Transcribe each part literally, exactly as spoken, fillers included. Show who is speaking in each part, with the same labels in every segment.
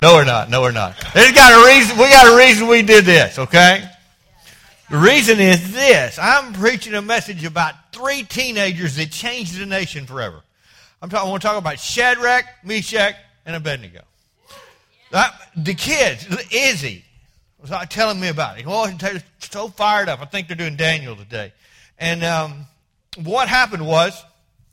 Speaker 1: No, we're not. No, we're not. There's got a reason. We got a reason we did this, okay? The reason is this. I'm preaching a message about three teenagers that changed the nation forever. I'm talking, I want to talk about Shadrach, Meshach, and Abednego. That, the kids, Izzy, was telling me about it. Well, they're so fired up. I think they're doing Daniel today. And um, what happened was,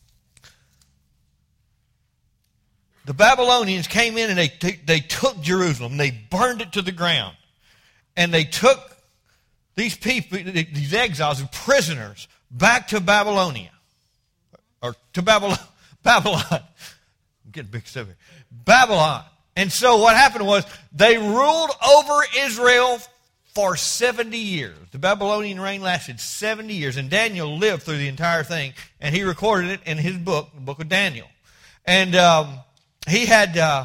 Speaker 1: the Babylonians came in and they, they took Jerusalem. They burned it to the ground. And they took these people, these exiles and prisoners, back to Babylonia. Or to Babylon. Babylon. I'm getting big stuff here. Babylon. And so what happened was they ruled over Israel for seventy years. The Babylonian reign lasted seventy years. And Daniel lived through the entire thing. And he recorded it in his book, the book of Daniel. And um, he had, uh,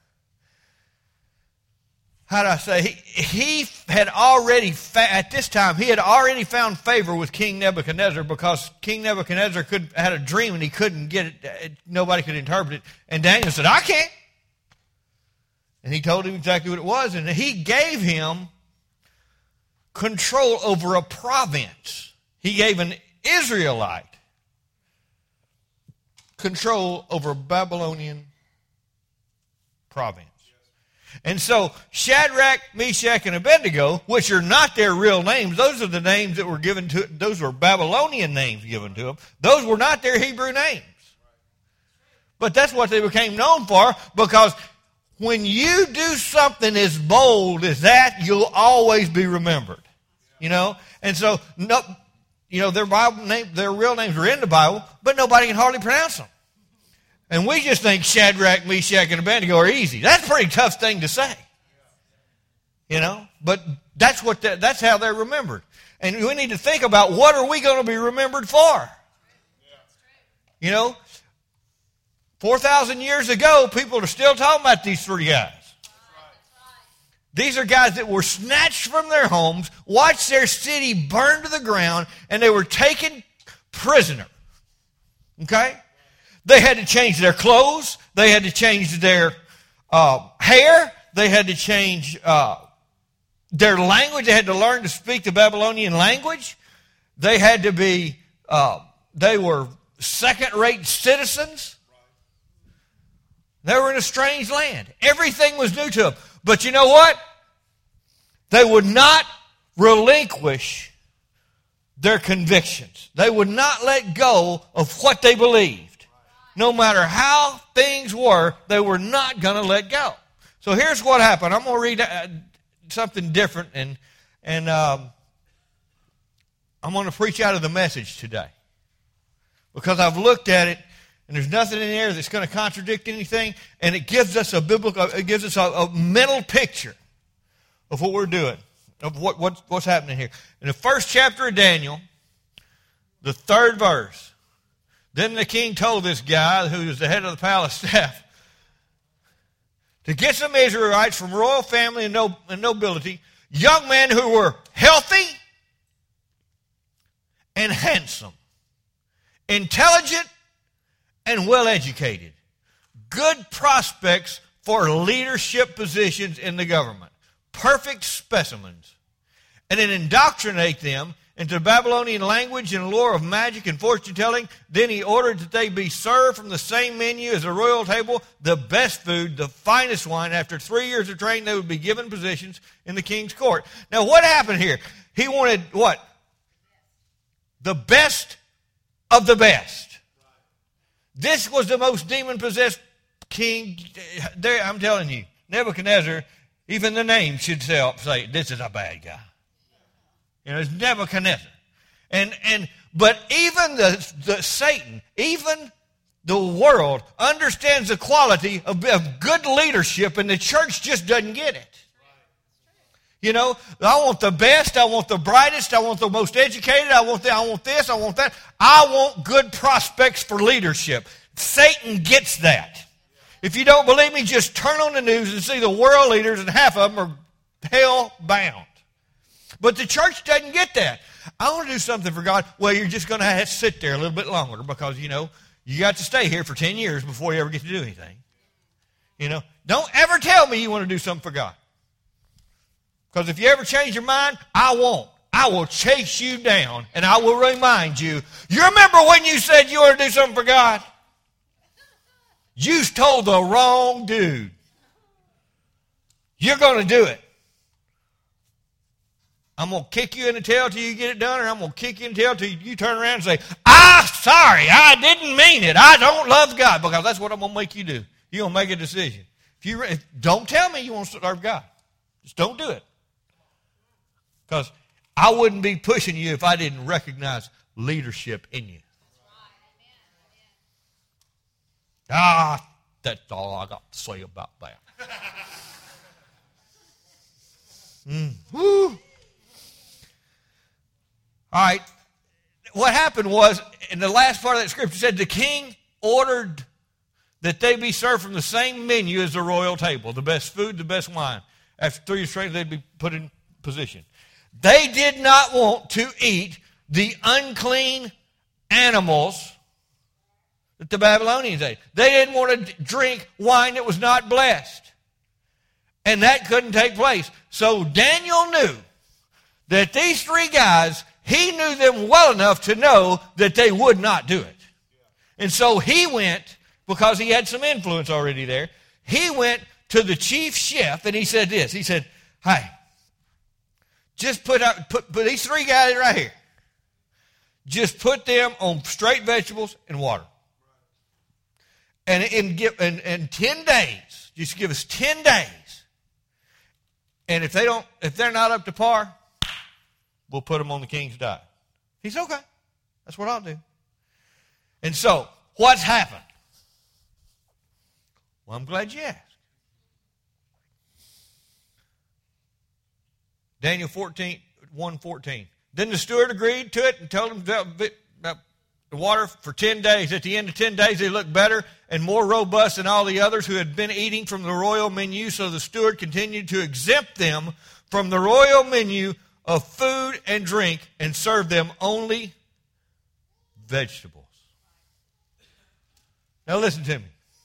Speaker 1: how do I say, he, he had already, fa- at this time, he had already found favor with King Nebuchadnezzar because King Nebuchadnezzar could, had a dream and he couldn't get it, nobody could interpret it. And Daniel said, I can't. And he told him exactly what it was, and he gave him control over a province. He gave an Israelite control over a Babylonian province. And so Shadrach, Meshach, and Abednego, which are not their real names, those are the names that were given to, those were Babylonian names given to them. Those were not their Hebrew names. But that's what they became known for, because when you do something as bold as that, you'll always be remembered. You know? And so, no, you know, their Bible name, their real names are in the Bible, but nobody can hardly pronounce them. And we just think Shadrach, Meshach, and Abednego are easy. That's a pretty tough thing to say. You know? But that's what the, that's how they're remembered. And we need to think about, what are we going to be remembered for? You know? four thousand years ago, people are still talking about these three guys. These are guys that were snatched from their homes, watched their city burn to the ground, and they were taken prisoner. Okay? They had to change their clothes. They had to change their uh, hair. They had to change uh, their language. They had to learn to speak the Babylonian language. They had to be, uh, they were second-rate citizens. They were in a strange land. Everything was new to them. But you know what? They would not relinquish their convictions. They would not let go of what they believed. No matter how things were, they were not going to let go. So here's what happened. I'm going to read uh, something different, and and um, I'm going to preach out of the Message today, because I've looked at it, and there's nothing in there that's going to contradict anything, and it gives us a biblical, it gives us a, a mental picture of what we're doing, of what, what what's happening here. In the first chapter of Daniel, the third verse. Then the king told this guy, who was the head of the palace staff, to get some Israelites from royal family and, no, and nobility, young men who were healthy and handsome, intelligent and well-educated, good prospects for leadership positions in the government, perfect specimens, and then indoctrinate them into the Babylonian language and lore of magic and fortune-telling. Then he ordered that they be served from the same menu as the royal table, the best food, the finest wine. After three years of training, they would be given positions in the king's court. Now, what happened here? He wanted what? The best of the best. This was the most demon-possessed king. There, I'm telling you, Nebuchadnezzar, even the name should say, this is a bad guy. You know, it's Nebuchadnezzar. And, and, but even the, the Satan, even the world understands the quality of, of good leadership, and the church just doesn't get it. You know, I want the best, I want the brightest, I want the most educated, I want, the, I want this, I want that. I want good prospects for leadership. Satan gets that. If you don't believe me, just turn on the news and see the world leaders, and half of them are hell-bound. But the church doesn't get that. I want to do something for God. Well, you're just going to have to sit there a little bit longer, because, you know, you got to stay here for ten years before you ever get to do anything. You know, Don't ever tell me you want to do something for God. Because if you ever change your mind, I won't. I will chase you down, and I will remind you. You remember when you said you want to do something for God? You told the wrong dude. You're going to do it. I'm going to kick you in the tail till you get it done, or I'm going to kick you in the tail till you turn around and say, I'm sorry, I didn't mean it. I don't love God, because that's what I'm going to make you do. You're going to make a decision. If you if, Don't tell me you want to serve God. Just don't do it. Because I wouldn't be pushing you if I didn't recognize leadership in you. Ah, that's all I got to say about that. mm. Woo. All right. What happened was, in the last part of that scripture, said the king ordered that they be served from the same menu as the royal table, the best food, the best wine. After three years training, they'd be put in position. They did not want to eat the unclean animals that the Babylonians ate. They didn't want to drink wine that was not blessed. And that couldn't take place. So Daniel knew that these three guys, he knew them well enough to know that they would not do it. And so he went, because he had some influence already there, he went to the chief chef and he said this. He said, hey, just put, out, put, put these three guys right here. Just put them on straight vegetables and water. And in, in, in ten days, just give us ten days. And if they don't, if they're not up to par, we'll put them on the king's diet. He said, okay, that's what I'll do. And so, what's happened? Well, I'm glad you asked. Daniel fourteen, one fourteen. Then the steward agreed to it and told him about the water for ten days. At the end of ten days, they looked better and more robust than all the others who had been eating from the royal menu. So the steward continued to exempt them from the royal menu of food and drink and serve them only vegetables. Now listen to me.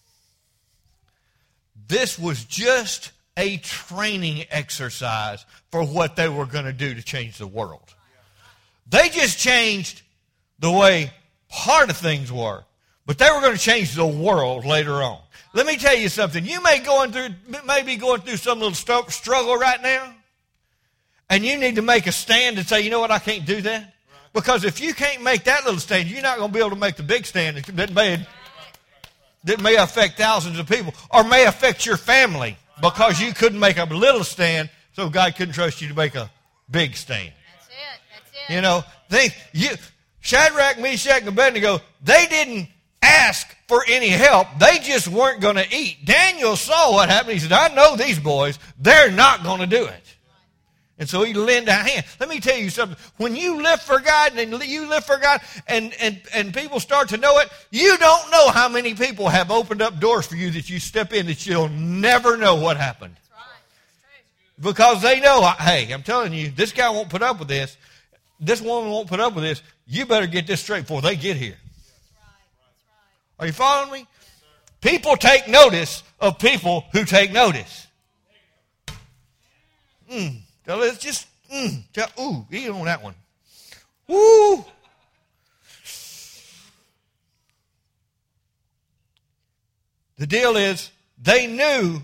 Speaker 1: This was just a training exercise for what they were going to do to change the world. They just changed the way part of things were, but they were going to change the world later on. Let me tell you something. You may going through, may be going through some little struggle right now, and you need to make a stand and say, you know what, I can't do that. Because if you can't make that little stand, you're not going to be able to make the big stand that may, that may affect thousands of people, or may affect your family because you couldn't make a little stand, so God couldn't trust you to make a big stand.
Speaker 2: That's it. That's it.
Speaker 1: You know, they, you, Shadrach, Meshach, and Abednego, they didn't ask for any help. They just weren't going to eat. Daniel saw what happened. He said, I know these boys. They're not going to do it. And so he lent a hand. Let me tell you something. When you live for God and you live for God and, and, and people start to know it, you don't know how many people have opened up doors for you that you step in that you'll never know what happened.
Speaker 2: That's right. That's true.
Speaker 1: Because they know, hey, I'm telling you, this guy won't put up with this. This woman won't put up with this. You better get this straight before they get here.
Speaker 2: That's right. That's right.
Speaker 1: Are you following me? People take notice of people who take notice. Mm. So let's just, mm, ooh, eat on that one. Woo! The deal is, they knew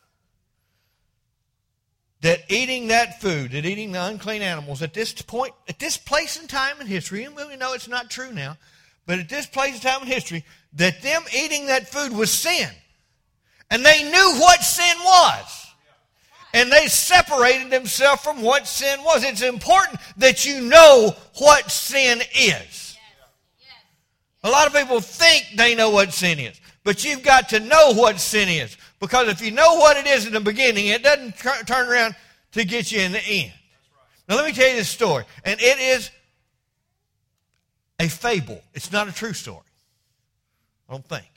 Speaker 1: that eating that food, that eating the unclean animals, at this point, at this place and time in history, and we know it's not true now, but at this place and time in history, that them eating that food was sin. And they knew what sin was. And they separated themselves from what sin was. It's important that you know what sin is.
Speaker 2: Yes. Yes.
Speaker 1: A lot of people think they know what sin is. But you've got to know what sin is. Because if you know what it is in the beginning, it doesn't t- turn around to get you in the end. Now let me tell you this story. And it is a fable. It's not a true story. I don't think.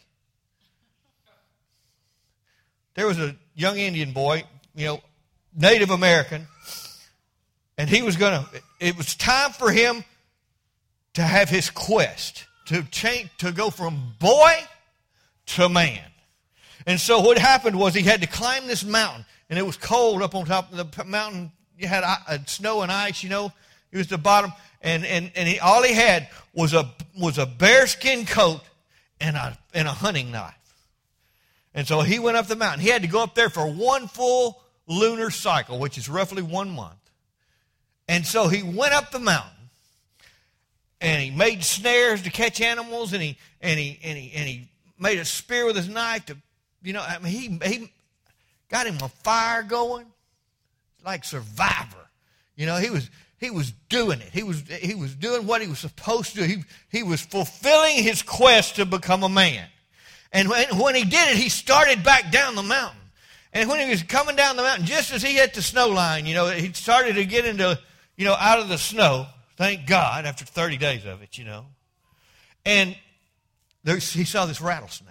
Speaker 1: There was a young Indian boy, you know, Native American, and he was going to, it was time for him to have his quest, to change, to go from boy to man. And so what happened was he had to climb this mountain, and it was cold up on top of the mountain. You had uh, snow and ice, you know. It was the bottom, and and and he, all he had was a was a bearskin coat and a and a hunting knife. And so he went up the mountain. He had to go up there for one full lunar cycle, which is roughly one month. And so he went up the mountain, and he made snares to catch animals, and he and he and he and he made a spear with his knife to, you know, I mean, he he got him a fire going, like Survivor. You know, he was he was doing it. He was he was doing what he was supposed to do. He he was fulfilling his quest to become a man. And when, when he did it, he started back down the mountain. And when he was coming down the mountain, just as he hit the snow line, you know, he started to get into, you know, out of the snow. Thank God, after thirty days of it, you know. And there, he saw this rattlesnake.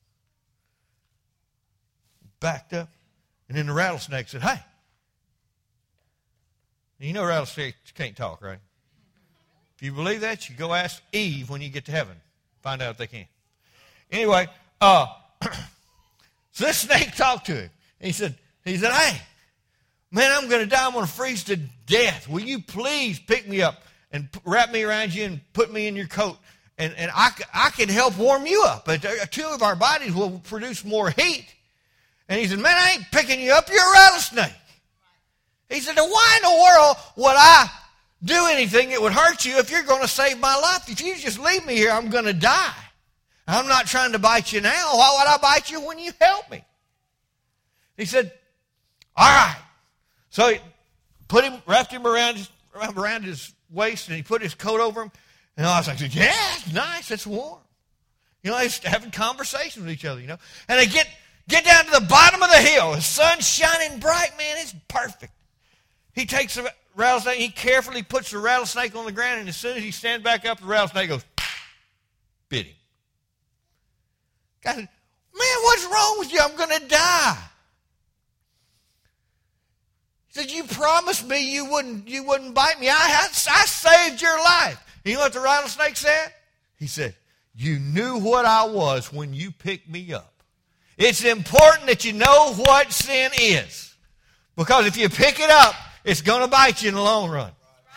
Speaker 1: Backed up. And then the rattlesnake said, hey. You know rattlesnakes can't talk, right? If you believe that, you go ask Eve when you get to heaven. Find out if they can. Anyway, uh, so this snake talked to him. He said, he said, hey, man, I'm going to die. I'm going to freeze to death. Will you please pick me up and wrap me around you and put me in your coat? And, and I, I can help warm you up. But two of our bodies will produce more heat. And he said, man, I ain't picking you up. You're a rattlesnake. He said, why in the world would I do anything that would hurt you if you're going to save my life? If you just leave me here, I'm going to die. I'm not trying to bite you now. Why would I bite you when you help me? He said, all right. So he put him, wrapped him around his, around his waist, and he put his coat over him. And I was like, yeah, it's nice. It's warm. You know, they're having conversations with each other, you know. And they get, get down to the bottom of the hill. The sun's shining bright, man. It's perfect. He takes the rattlesnake, he carefully puts the rattlesnake on the ground, and as soon as he stands back up, the rattlesnake goes, bit him. Guy said, man, what's wrong with you? I'm going to die. He said, you promised me you wouldn't, you wouldn't bite me. I, I, I saved your life. And you know what the rattlesnake said? He said, you knew what I was when you picked me up. It's important that you know what sin is. Because if you pick it up, it's going to bite you in the long run.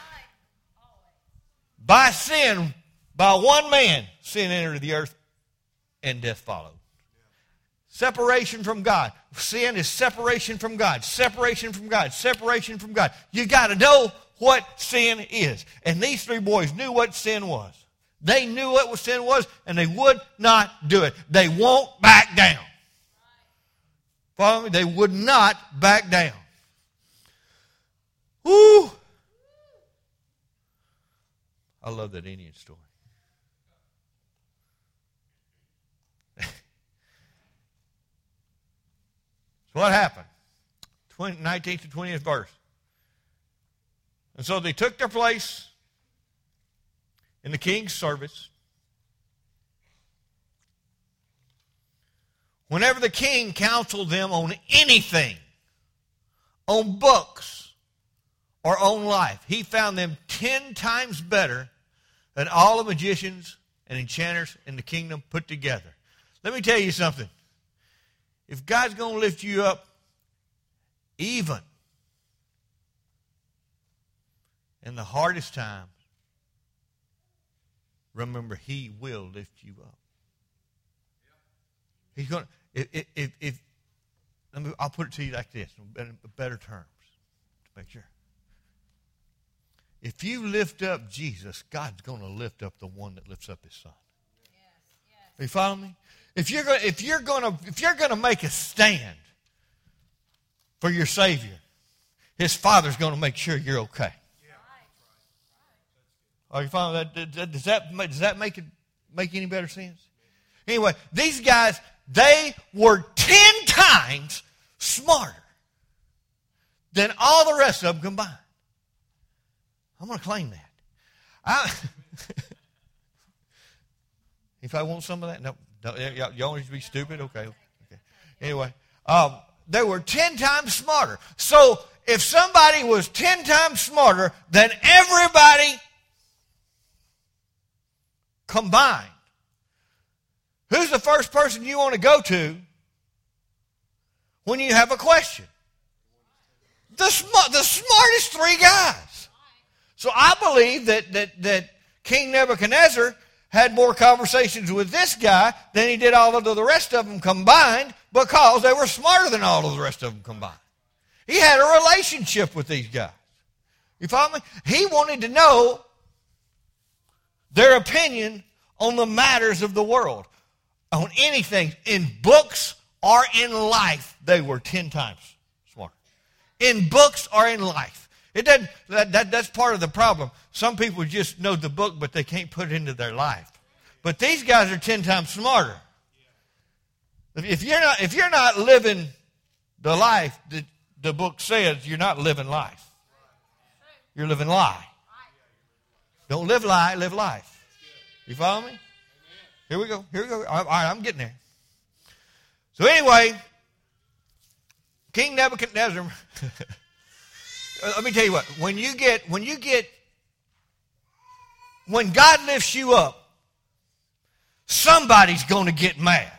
Speaker 1: By sin, by one man, sin entered the earth, and death followed. Separation from God. Sin is separation from God. Separation from God. Separation from God. You got to know what sin is. And these three boys knew what sin was. They knew what sin was, and they would not do it. They won't back down. Follow me? They would not back down. Woo! I love that Indian story. So what happened? nineteenth to twentieth verse. And so they took their place in the king's service. Whenever the king counseled them on anything, on books, or on life, he found them ten times better than all the magicians and enchanters in the kingdom put together. Let me tell you something. If God's going to lift you up, even in the hardest times, remember, He will lift you up. He's going to, if, if, if let me, I'll put it to you like this, in better terms, to make sure. If you lift up Jesus, God's going to lift up the one that lifts up His Son. Yes, yes. You follow me? If you're going, if you're going to, if you're going to make a stand for your Savior, His Father's going to make sure you're okay. Yeah. Are you following that? Does that does that make it make any better sense? Anyway, these guys, they were ten times smarter than all the rest of them combined. I'm going to claim that. I, if I want some of that, no. no y'all want to be stupid? Okay. okay. Anyway, um, they were ten times smarter. So if somebody was ten times smarter than everybody combined, who's the first person you want to go to when you have a question. The, sm- the smartest three guys. So I believe that, that, that King Nebuchadnezzar had more conversations with this guy than he did all of the rest of them combined, because they were smarter than all of the rest of them combined. He had a relationship with these guys. You follow me? He wanted to know their opinion on the matters of the world, on anything, in books or in life. They were ten times smarter. In books or in life. It doesn't, that, that, that's part of the problem. Some people just know the book, but they can't put it into their life. But these guys are ten times smarter. If you're not, if you're not living the life that the book says, you're not living life. You're living lie. Don't live lie, live life. You follow me? Here we go. Here we go. All right, I'm getting there. So anyway, King Nebuchadnezzar. Let me tell you what. When you get, when you get, when God lifts you up, somebody's going to get mad.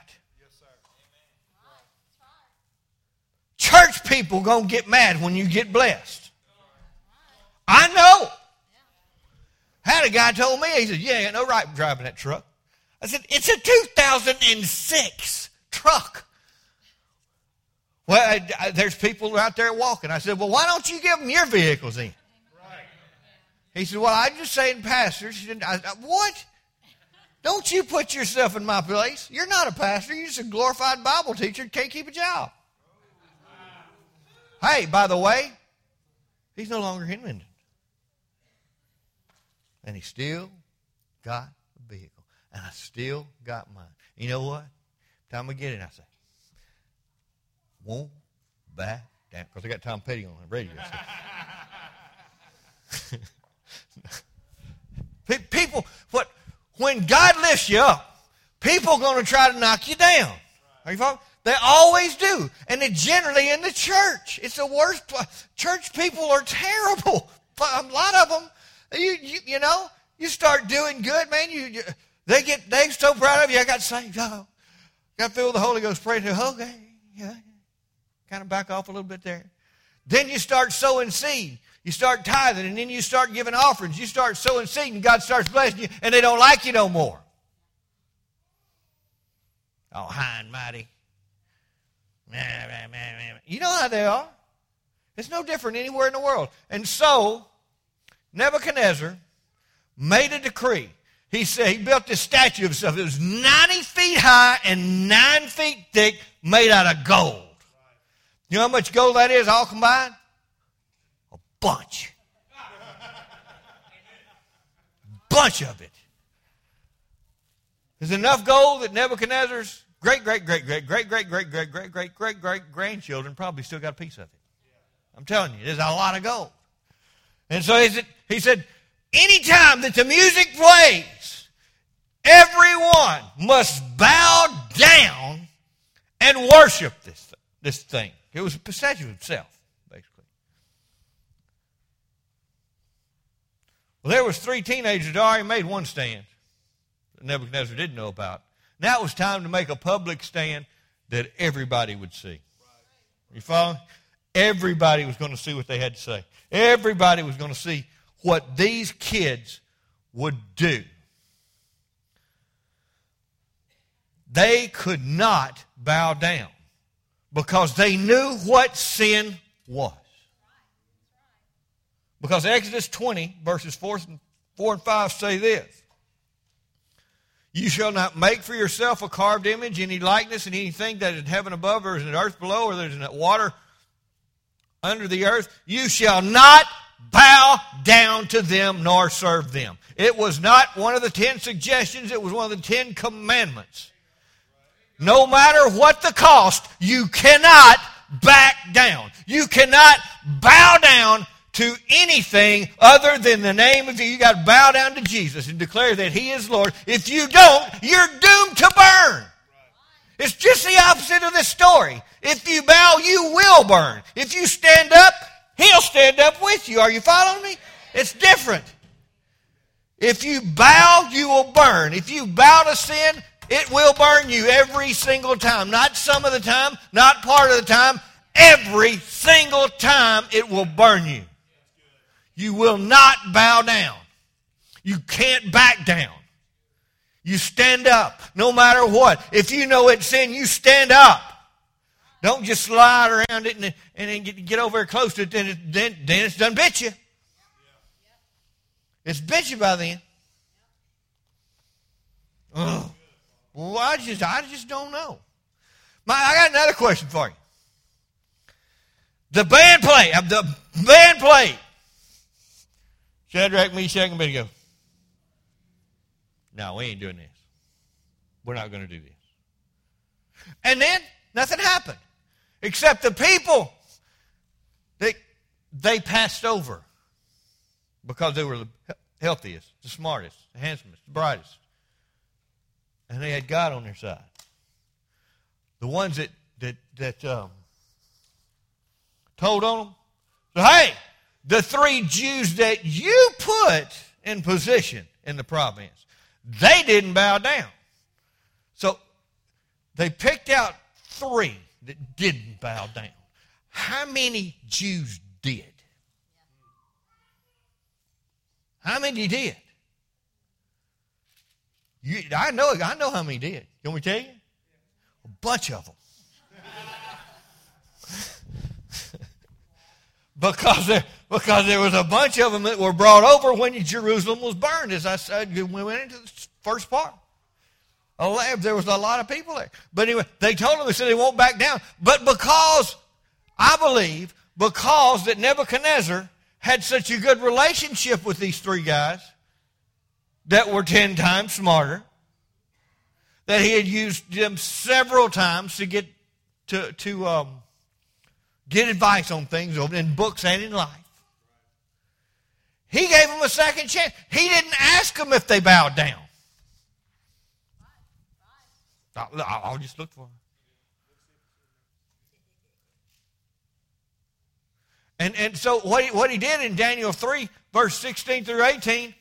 Speaker 1: Church people going to get mad when you get blessed. I know. Had a guy told me, he said, "Yeah, ain't no right driving that truck." I said, "It's a two thousand six truck." Well, I, I, there's people out there walking. I said, "Well, why don't you give them your vehicles then?" Right. He said, "Well, I'm just saying, pastor." She said, I, I, "What? Don't you put yourself in my place. You're not a pastor. You're just a glorified Bible teacher. Can't keep a job." Wow. Hey, by the way, he's no longer in Minden. And he still got a vehicle. And I still got mine. You know what? Time I get it, I say, "Won't back down." Because I got Tom Petty on the radio. So. People, what, when God lifts you up, people are going to try to knock you down. Are you following? They always do. And it generally in the church. It's the worst. Church people are terrible. A lot of them. You, you you know, you start doing good, man. You, you they get they so proud of you. I got saved. Oh, got filled with the Holy Ghost. Pray to okay, yeah, kind of back off a little bit there. Then you start sowing seed. You start tithing, and then you start giving offerings. You start sowing seed, and God starts blessing you, and they don't like you no more. Oh, high and mighty. You know how they are. It's no different anywhere in the world. And so Nebuchadnezzar made a decree. He said he built this statue of himself. It was ninety feet high and nine feet thick, made out of gold. You know how much gold that is all combined? A bunch. Bunch of it. There's enough gold that Nebuchadnezzar's great, great, great, great, great, great, great, great, great, great, great, great grandchildren probably still got a piece of it. I'm telling you, there's a lot of gold. And so he said, he said, anytime that the music plays, everyone must bow down and worship this, this thing. It was a statue of itself, basically. Well, there was three teenagers that already made one stand that Nebuchadnezzar didn't know about. Now it was time to make a public stand that everybody would see. You follow? Everybody was going to see what they had to say. Everybody was going to see what these kids would do. They could not bow down because they knew what sin was. Because Exodus twenty, verses four and five say this. You shall not make for yourself a carved image, any likeness in anything that is in heaven above, or is in the earth below, or that is in the water under the earth. You shall not bow down to them nor serve them. It was not one of the ten suggestions. It was one of the ten commandments. No matter what the cost, you cannot back down. You cannot bow down to anything other than the name of Jesus. You got to bow down to Jesus and declare that He is Lord. If you don't, you're doomed to burn. It's just the opposite of this story. If you bow, you will burn. If you stand up, He'll stand up with you. Are you following me? It's different. If you bow, you will burn. If you bow to sin, It will burn you every single time. Not some of the time, not part of the time. Every single time it will burn you. You will not bow down. You can't back down. You stand up no matter what. If you know it's sin, you stand up. Don't just slide around it and, and then get, get over there close to it, then, it, then, then it's done bit you. It's bit you by then. Oh. Well, I just, I just don't know. My, I got another question for you. The band play, uh, the band played. Shadrach, Meshach, and Abednego. No, we ain't doing this. We're not going to do this. And then nothing happened. Except the people, they, they passed over because they were the healthiest, the smartest, the handsomest, the brightest. And they had God on their side. The ones that that that um, told on them, so, hey, the three Jews that you put in position in the province, they didn't bow down. So they picked out three that didn't bow down. How many Jews did? How many did? You, I know I know how many did. You want me to tell you? A bunch of them. because, there, because there was a bunch of them that were brought over when Jerusalem was burned, as I said, when we went into the first part. There was a lot of people there. But anyway, they told them, they said they won't back down. But because, I believe, because that Nebuchadnezzar had such a good relationship with these three guys that were ten times smarter, that he had used them several times to get to, to um, get advice on things in books and in life. He gave them a second chance. He didn't ask them if they bowed down. I'll, I'll just look for them. And, and so what he, what he did in Daniel three, verse sixteen through eighteen,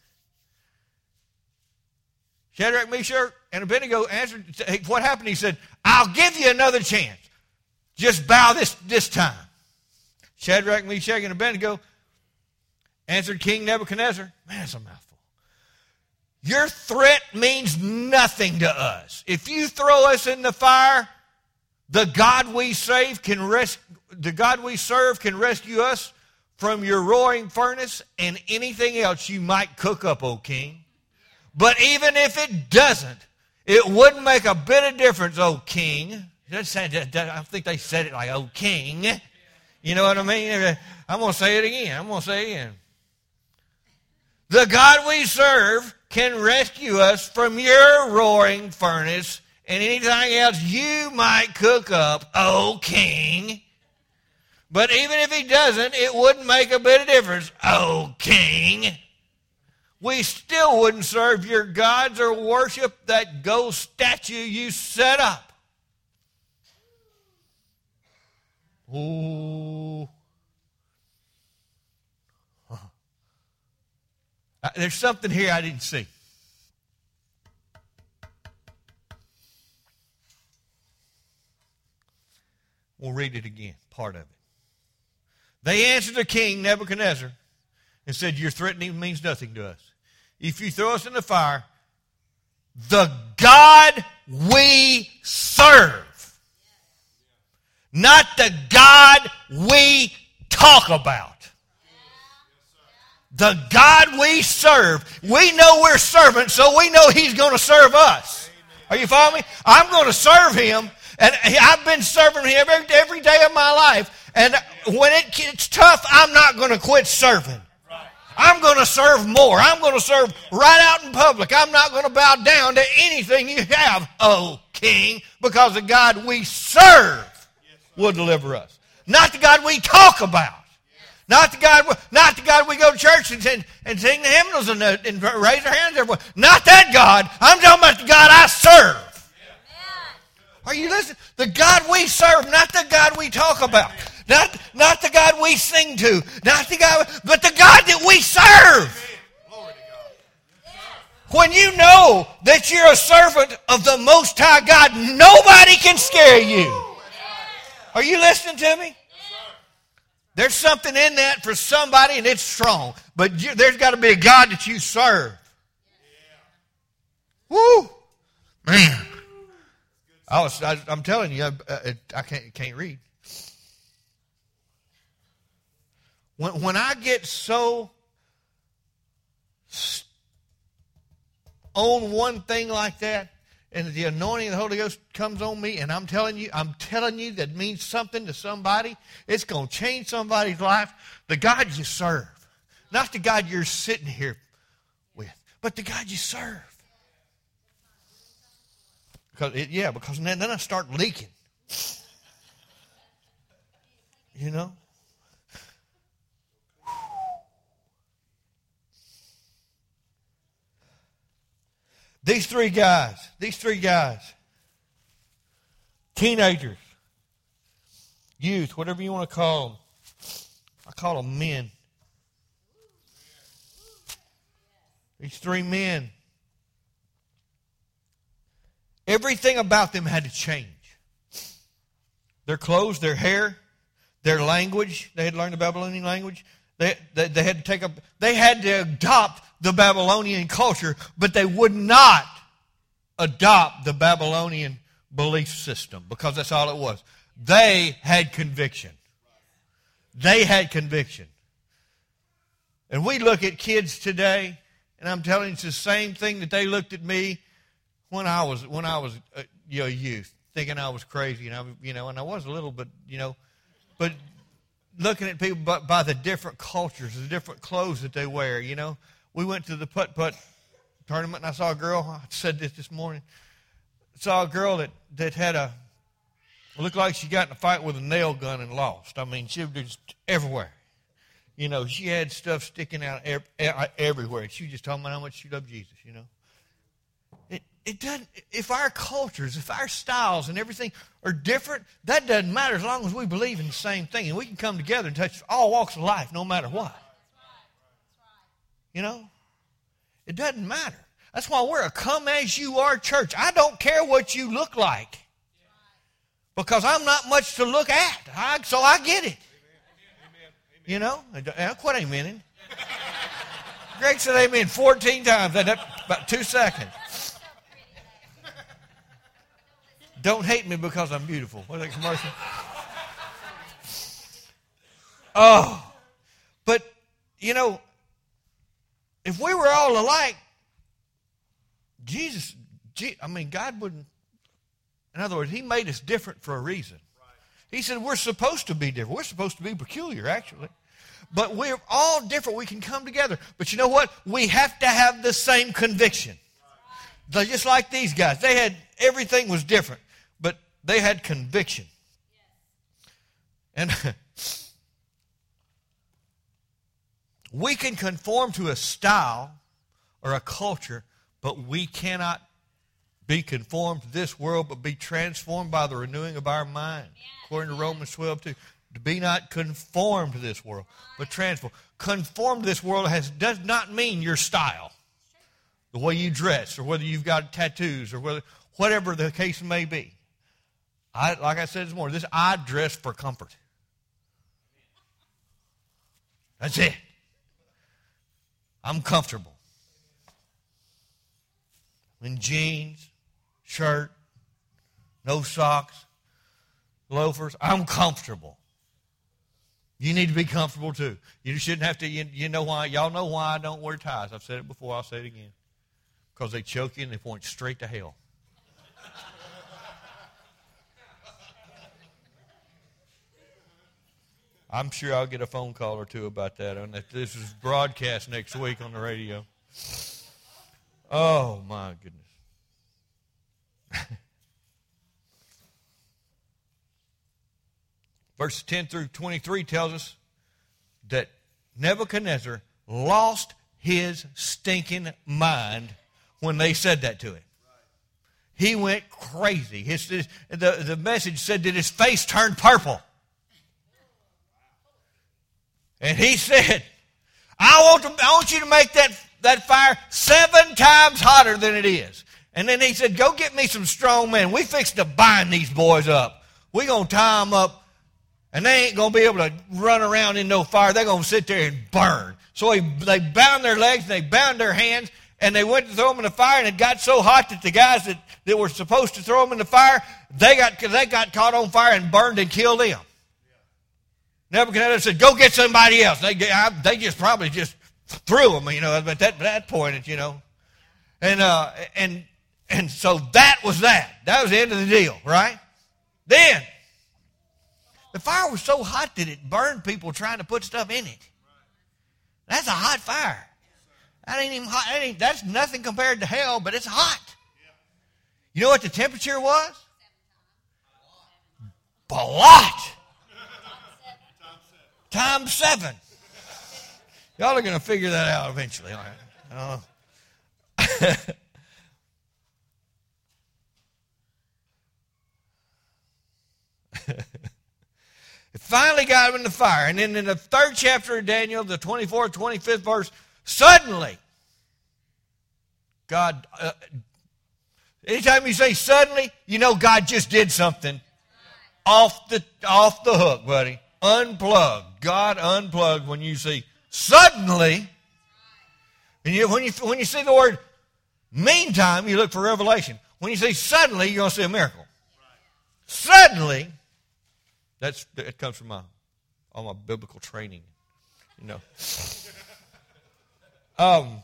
Speaker 1: Shadrach, Meshach, and Abednego answered, what happened? He said, I'll give you another chance. Just bow this, this time. Shadrach, Meshach, and Abednego answered King Nebuchadnezzar. Man, that's a mouthful. Your threat means nothing to us. If you throw us in the fire, the God we save can res- the God we serve can rescue us from your roaring furnace and anything else you might cook up, O king. But even if it doesn't, it wouldn't make a bit of difference, O king. I think they said it like, O king. You know what I mean? I'm going to say it again. I'm going to say it again. The God we serve can rescue us from your roaring furnace and anything else you might cook up, O king. But even if he doesn't, it wouldn't make a bit of difference, O king. We still wouldn't serve your gods or worship that gold statue you set up. Ooh. There's something here I didn't see. We'll read it again, part of it. They answered the king, Nebuchadnezzar, and said, your threatening means nothing to us. If you throw us in the fire, the God we serve, not the God we talk about. The God we serve. We know we're servants, so we know he's going to serve us. Are you following me? I'm going to serve him, and I've been serving him every, every day of my life. And when it gets tough, I'm not going to quit serving. I'm going to serve more. I'm going to serve right out in public. I'm not going to bow down to anything you have, oh king, because the God we serve will deliver us. Not the God we talk about. Not the God, not the God we go to church and, and, and sing the hymnals and, uh, and raise our hands everywhere. Not that God. I'm talking about the God I serve. Are you listening? The God we serve, not the God we talk about. Not, not the God we sing to. Not the God, but the God that we serve. When you know that you're a servant of the Most High God, nobody can scare you. Are you listening to me? There's something in that for somebody, and it's strong. But you, there's got to be a God that you serve. Woo! Man. I was, I, I'm telling you, I, I can't, can't read. When, when I get so st- on one thing like that, and the anointing of the Holy Ghost comes on me, and I'm telling you, I'm telling you that means something to somebody. It's going to change somebody's life. The God you serve. Not the God you're sitting here with, but the God you serve. Because it, yeah, because then, then I start leaking. You know? These three guys, these three guys, teenagers, youth, whatever you want to call them. I call them men. These three men. Everything about them had to change. Their clothes, their hair, their language. They had learned the Babylonian language. They, they, they had to take up, they had to adopt the Babylonian culture, but they would not adopt the Babylonian belief system because that's all it was. They had conviction. They had conviction. And we look at kids today, and I'm telling you, it's the same thing that they looked at me when I was when I was a you know, youth, thinking I was crazy, and I you know, and I was a little bit, you know, but looking at people by, by the different cultures, the different clothes that they wear, you know. We went to the putt-putt tournament, and I saw a girl, I said this this morning, saw a girl that, that had a, looked like she got in a fight with a nail gun and lost. I mean, she was just everywhere. You know, she had stuff sticking out ev- everywhere. She was just talking about how much she loved Jesus, you know. It, it doesn't, if our cultures, if our styles and everything are different, that doesn't matter as long as we believe in the same thing. And we can come together and touch all walks of life no matter what. You know, it doesn't matter. That's why we're a come-as-you-are church. I don't care what you look like because I'm not much to look at, I, so I get it. You know, I quit amening. Greg said amen fourteen times in about two seconds. Don't hate me because I'm beautiful. What's that commercial? Oh, but, you know, if we were all alike, Jesus, I mean, God wouldn't, in other words, He made us different for a reason. He said we're supposed to be different. We're supposed to be peculiar, actually. But we're all different. We can come together. But you know what? We have to have the same conviction. They're just like these guys. They had, everything was different, but they had conviction. And we can conform to a style or a culture, but we cannot be conformed to this world, but be transformed by the renewing of our mind. According to Romans twelve two. To be not conformed to this world, but transformed. Conform to this world has, does not mean your style. The way you dress, or whether you've got tattoos, or whether, whatever the case may be. I, like I said this morning, this I dress for comfort. That's it. I'm comfortable. In jeans, shirt, no socks, loafers. I'm comfortable. You need to be comfortable too. You shouldn't have to, you, you know why, y'all know why I don't wear ties. I've said it before, I'll say it again. Because they choke you and they point straight to hell. I'm sure I'll get a phone call or two about that. And this is broadcast next week on the radio. Oh, my goodness. Verses ten through twenty-three tells us that Nebuchadnezzar lost his stinking mind when they said that to him. He went crazy. His, his, the, the message said that his face turned purple. And he said, I want, to, I want you to make that, that fire seven times hotter than it is. And then he said, go get me some strong men. We fixed to bind these boys up. We're going to tie them up, and they ain't going to be able to run around in no fire. They're going to sit there and burn. So he, they bound their legs, and they bound their hands, and they went to throw them in the fire, and it got so hot that the guys that, that were supposed to throw them in the fire, they got, they got caught on fire and burned and killed them. Nebuchadnezzar said, go get somebody else. They, they just probably just threw them, you know, at that, that point, you know. And, uh, and, and so that was that. That was the end of the deal, right? Then, the fire was so hot that it burned people trying to put stuff in it. That's a hot fire. That ain't even hot. That ain't, that's nothing compared to hell, but it's hot. You know what the temperature was? A lot. Times seven. Y'all are going to figure that out eventually. All right. Uh, it finally got him in the fire. And then in the third chapter of Daniel, the twenty-fourth, twenty-fifth verse, suddenly, God, uh, anytime you say suddenly, you know God just did something off the, off the hook, buddy. Unplugged. God unplugged when you see suddenly. And you, when, you, when you see the word meantime, you look for revelation. When you see suddenly, you're going to see a miracle. Suddenly, that's, that comes from my, all my biblical training, you know. Um,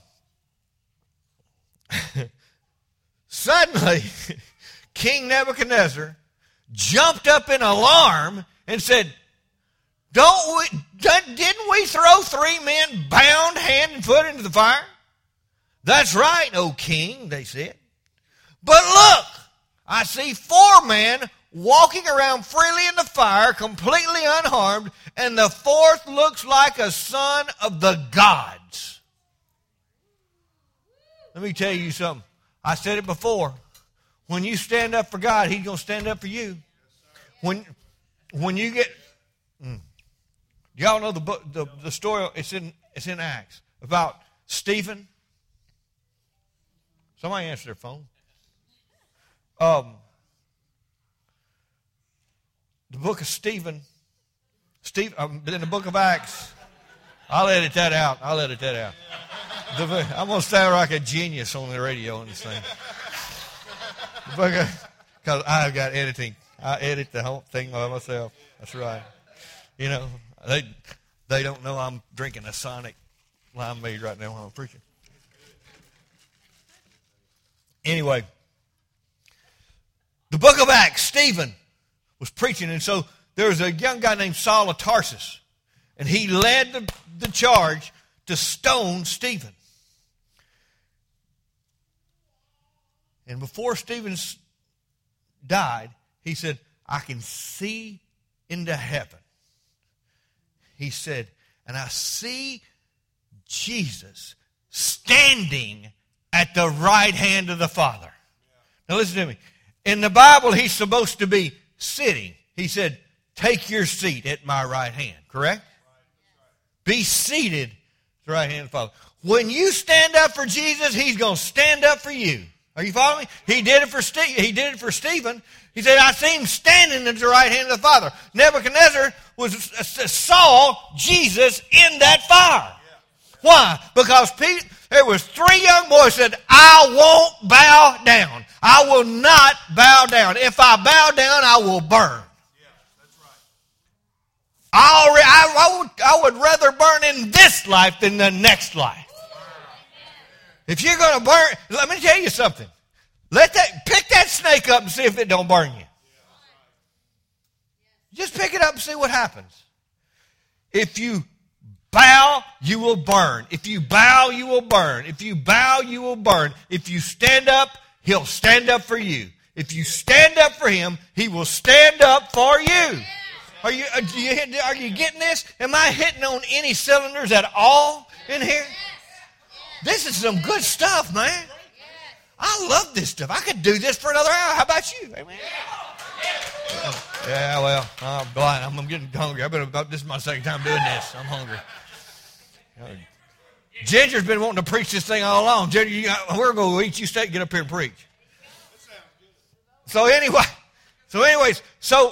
Speaker 1: suddenly, King Nebuchadnezzar jumped up in alarm and said, Don't we, didn't we throw three men bound hand and foot into the fire? That's right, O king, they said. But look, I see four men walking around freely in the fire, completely unharmed, and the fourth looks like a son of the gods. Let me tell you something. I said it before. When you stand up for God, He's going to stand up for you. When, when you get... Mm, y'all know the book, the, the story, it's in, it's in Acts, about Stephen. Somebody answer their phone. Um, the book of Stephen, Steve, um, in the book of Acts, I'll edit that out. I'll edit that out. The, I'm going to sound like a genius on the radio on this thing. Because I've got editing. I edit the whole thing by myself. That's right. You know, they they don't know I'm drinking a Sonic limeade right now while I'm preaching. Anyway, the book of Acts, Stephen was preaching, and so there was a young guy named Saul of Tarsus, and he led the, the charge to stone Stephen. And before Stephen died, he said, I can see into heaven. He said, and I see Jesus standing at the right hand of the Father. Now listen to me. In the Bible, he's supposed to be sitting. He said, take your seat at my right hand, correct? Be seated at the right hand of the Father. When you stand up for Jesus, He's going to stand up for you. Are you following me? He did it for Ste- He did it for Stephen. He said, I see him standing at the right hand of the Father. Nebuchadnezzar was saw Jesus in that fire. Why? Because Pete, there was three young boys said, I won't bow down. I will not bow down. If I bow down, I will burn. I, already, I, I, would, I would rather burn in this life than the next life. If you're going to burn, let me tell you something. Let that pick that snake up and see if it don't burn you. Just pick it up and see what happens. If you bow, you will burn. If you bow, you will burn. If you bow, you will burn. If you stand up, He'll stand up for you. If you stand up for Him, He will stand up for you. Are you, are you, are you getting this? Am I hitting on any cylinders at all in here? This is some good stuff, man. I love this stuff. I could do this for another hour. How about you? Amen. Yeah, yeah well, I'm blind. I'm getting hungry. I've been about this is my second time doing this. I'm hungry. Ginger's been wanting to preach this thing all along. Ginger, you, we're going to eat you steak, get up here and preach. So anyway, so anyways, so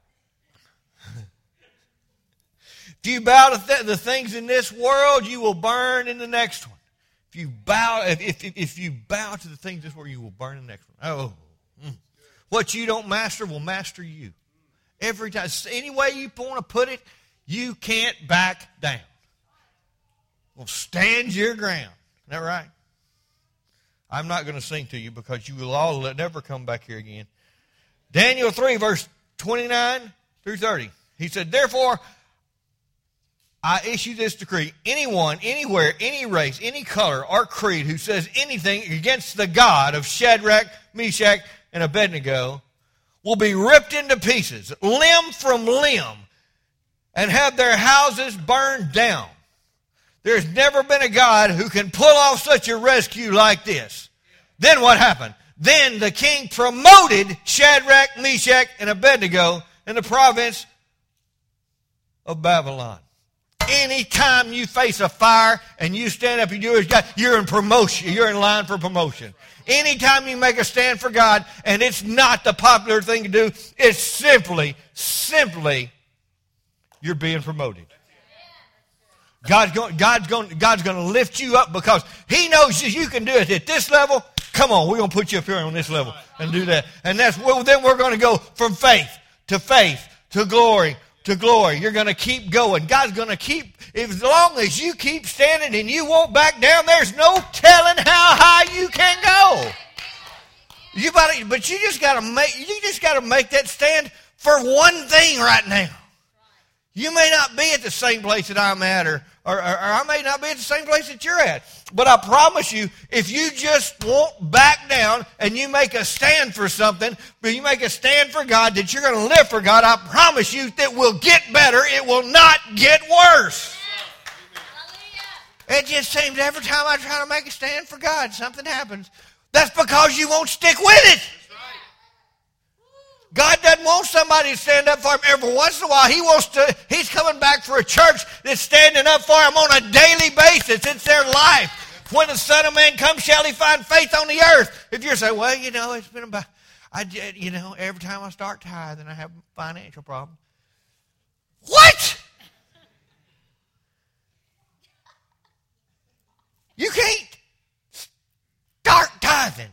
Speaker 1: if you bow to th- the things in this world, you will burn in the next one. If you bow, if, if, if you bow to the things in this world, you will burn in the next one. Oh, mm. What you don't master will master you. Every time, any way you want to put it, you can't back down. Well, stand your ground. Isn't that right? I'm not going to sing to you because you will all never come back here again. Daniel three, verse twenty-nine through thirty. He said, therefore, I issue this decree. Anyone, anywhere, any race, any color, or creed who says anything against the God of Shadrach, Meshach, and Abednego will be ripped into pieces, limb from limb, and have their houses burned down. There's never been a God who can pull off such a rescue like this. Then what happened? Then the king promoted Shadrach, Meshach, and Abednego in the province of Babylon. Anytime you face a fire and you stand up and you do it, you're in promotion. You're in line for promotion. Anytime you make a stand for God and it's not the popular thing to do, it's simply, simply, you're being promoted. God's going, God's going, God's going to lift you up because He knows you can do it at this level. Come on, we're going to put you up here on this level and do that. And that's well, then we're going to go from faith to faith to glory to glory. You're going to keep going. God's going to keep, as long as you keep standing and you won't back down, there's no telling how high you can go. You gotta, but you just got to make, you just got to make that stand for one thing right now. You may not be at the same place that I'm at, or, or, or, or I may not be at the same place that you're at. But I promise you, if you just won't back down and you make a stand for something, but you make a stand for God, that you're going to live for God, I promise you that will get better. It will not get worse. It just seems every time I try to make a stand for God, something happens. That's because you won't stick with it. God doesn't want somebody to stand up for Him every once in a while. He wants to. He's coming back for a church that's standing up for Him on a daily basis. It's their life. When the Son of Man comes, shall He find faith on the earth? If you're saying, well, you know, it's been about, I, you know, every time I start tithing, I have a financial problem. What? You can't start tithing.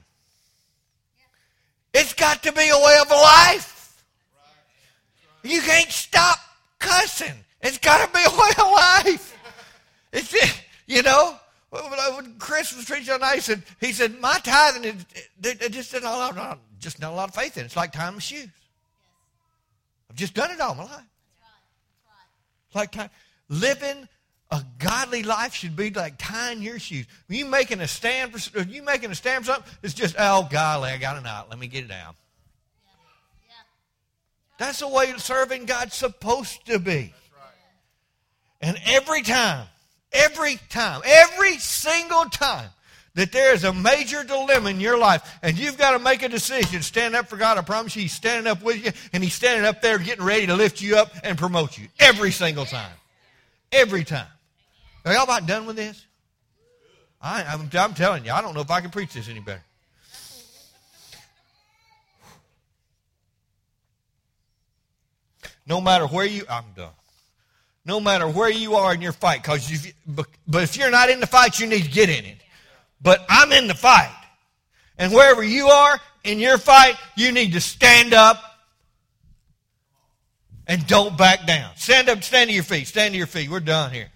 Speaker 1: It's got to be a way of life. You can't stop cussing. It's got to be a way of life. It's, you know, when Chris was preaching on night, he said, he said, my tithing is it just not a lot, of, just not a lot of faith in it. It's like tying my shoes. I've just done it all my life. It's like time, living a godly life should be like tying your shoes. When you making a stand for, you making a stand for something, it's just, oh, golly, I got a knot. Let me get it out. Yeah. Yeah. That's the way serving God's supposed to be. Right. And every time, every time, every single time that there is a major dilemma in your life and you've got to make a decision, stand up for God, I promise you, He's standing up with you and He's standing up there getting ready to lift you up and promote you. Every single time. Every time. Are y'all about done with this? I, I'm, I'm telling you, I don't know if I can preach this any better. No matter where you, I'm done. No matter where you are in your fight, because you, but if you're not in the fight, you need to get in it. But I'm in the fight, and wherever you are in your fight, you need to stand up and don't back down. Stand up, stand to your feet. Stand to your feet. We're done here.